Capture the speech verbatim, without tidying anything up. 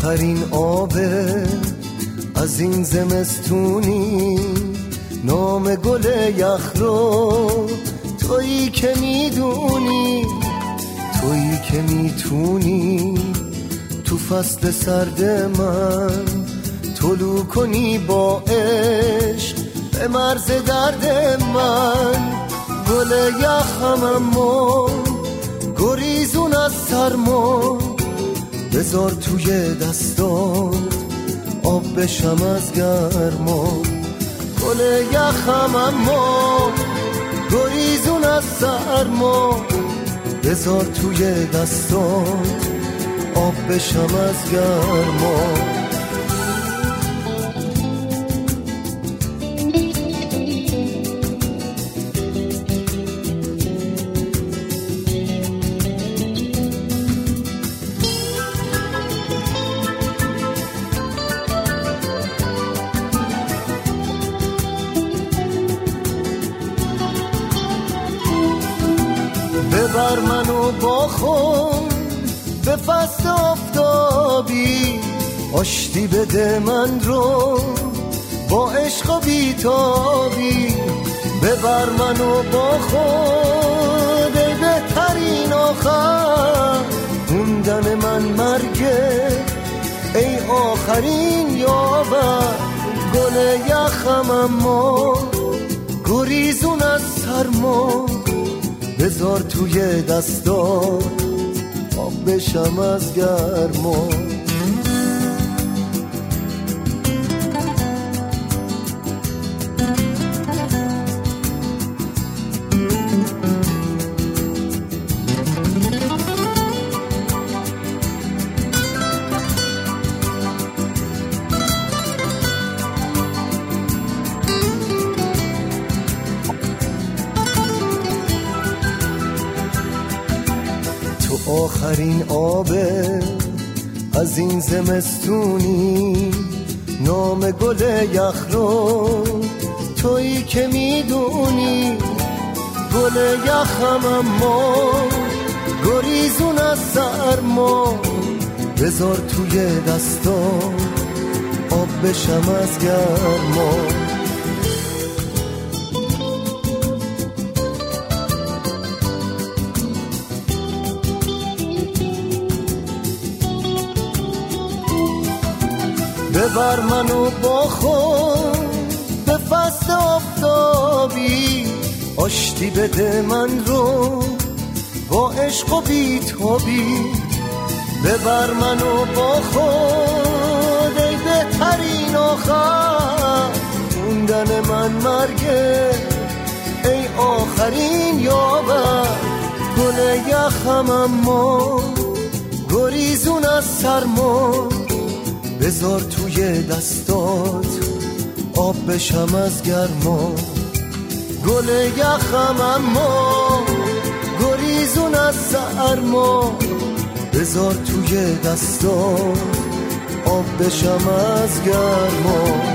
آخرین آب از این زمستونی، نام گل یخ رو تویی که میدونی، تویی که میتونی تو فصل سرد من طلوع کنی با عشق به مرز درد من. گل یخم اما گریزون از سرما، بذار توی دستات آب بشم از گرما. گل یخم اما گریزون از سرما، بذار توی دستات آب بشم از گرما. ببر منو با خود به فصل آفتابی، آشتی بده من رو با عشق و بیتابی. ببر منو با خود ای بهترین آخر، موندن من مرگه ای آخرین یاور. گل یخم اما گریزون از سرما، بذار توی دستات آب بشم از گرما. آخرین آب از این زمستونی، نام گل یخ رو تویی که میدونی. گل یخم اما گریزون از سرما، بذار توی دستا آب بشم از گرما. ببر منو با خود به فصل آفتابی، آشتی بده من رو با عشق و بیتابی. ببر منو با خود ای بهترین آخر، موندن من مرگه ای آخرین یاور. گل یخم اما گریزون از سرما، بذار توی دستات آب بشم از گرما. گل یخم اما گریزون از سرما، بذار توی دستات آب بشم از گرما.